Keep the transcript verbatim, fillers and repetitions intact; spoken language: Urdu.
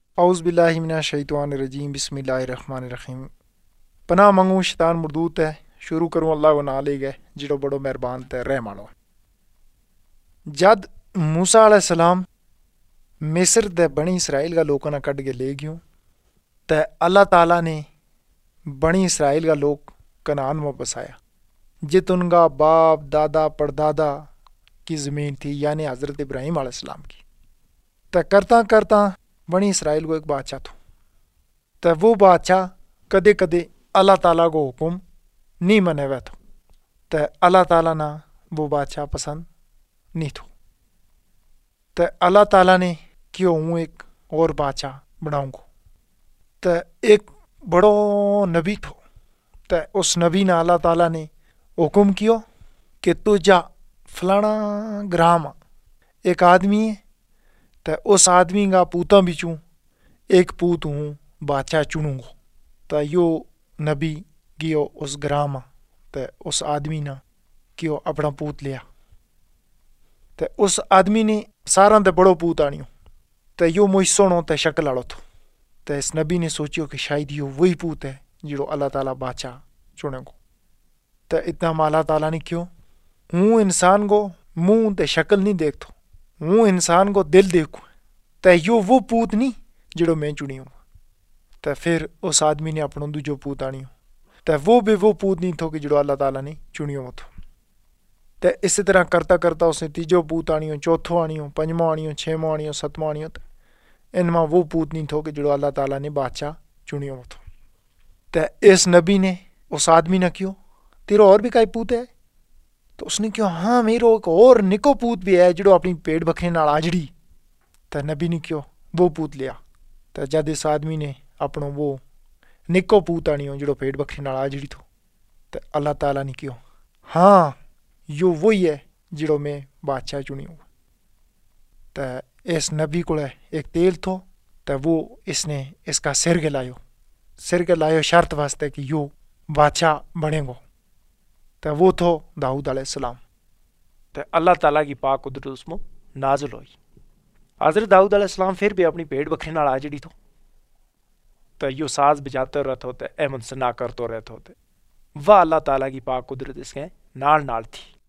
اعوذ باللہ من الشیطان الرجیم بسم اللہ الرحمن الرحیم. پناہ منگوں شیطان مردود ہے. شروع کروں اللہ کو نام لے گئے جڑو بڑو مہربان تے رحم والا. جد موسیٰ علیہ السلام مصر دے بنی اسرائیل کا لوگوں نے کٹ کے لے گیوں تے اللہ تعالیٰ نے بنی اسرائیل کا لوگ کنعان میں بسایا جت ان کا باپ دادا پردادا کی زمین تھی, یعنی حضرت ابراہیم علیہ السلام کی. تے کرتا کرتا بنی اسرائیل کو ایک بادشاہ تھا. تے وہ بادشاہ کدے کدے اللہ تعالیٰ کو حکم نہیں منے ہوئے تھا. تے اللہ تعالیٰ نہ وہ بادشاہ پسند نہیں تھو. تے اللہ تعالیٰ نے کیوں ہوں ایک اور بادشاہ بناؤں گو. تے ایک بڑو نبی تھو. تے اس نبی نے اللہ تعالیٰ نے حکم کیو کہ تو جا فلانا گرام ایک آدمی ہے تے اس آدمی کا پوتاں بچوں ایک پوت ہوں بادشاہ چنوں گو. تے یو نبی گیو اس گرام تے اس آدمی نے کیو اپنا پوت لیا. تے اس آدمی نے ساراں تے بڑو پوت آنیو تے یو موئی سونو تے شکل آڑو تھو. تے اس نبی نے سوچیو کہ شاید یہ وہی پوت ہے جڑو اللہ تعالیٰ بادشاہ چنے گو. تے اتنا اللہ تعالیٰ نے کیوں ہوں انسان کو منہ تے شکل نہیں دیکھتو, ہوں انسان کو دل دیکھو. تے یو وہ پوت نہیں جڑو میں چنی ہوں. تے پھر اس آدمی نے اپنا دوجو پوت آنیو تے وہ بھی وہ پوت نہیں تھو کہ جڑو اللہ تعالیٰ نے چنیو تھو. تے اسی طرح کرتا کرتا اس نے تیجو پوت آنیو, چوتھو آنیو, پنجمو آنیو, چھیمو آنیو, ستمو آنیو. تے ان میں وہ پوت نہیں تھو کہ جڑو اللہ تعالیٰ نے بادشاہ چنیو تھو. تے اس نبی نے اس آدمی نے کیوں تیرو اور بھی کئی پوت ہے؟ تو اس نے کیوں ہاں میرو ایک اور نکو پوت بھی ہے جڑو اپنی پیٹ بکھنے نال آجڑی. تے نبی نے کیوں وہ پوت لیا. تے جد اس آدمی نے اپنا وہ نکو پوت آنیو جڑو پیٹ بکھنے نال آجڑی تھو تے اللہ تعالیٰ نے کیوں ہاں یو وہی ہے جڑو میں بادشاہ چنی ہوں. تے اس نبی کو ایک تیل تھو تے وہ اس نے اس کا سر کے لائیو سر کے لائیو شرط واسطے کہ یو بادشاہ بنے گو. تے وہ تھو داؤد علیہ السلام. تے اللہ تعالیٰ کی پاک قدرت اس میں نازل ہوئی. حضرت داؤد علیہ السلام پھر بھی اپنی پیٹ بکھنے نال آجڑی تھو تے یو ساز بجاتے رہتے ہوتے احمد سنا کرتے رہتے ہوتے. وہ اللہ تعالیٰ کی پاک قدرت اس کے نال نال تھی.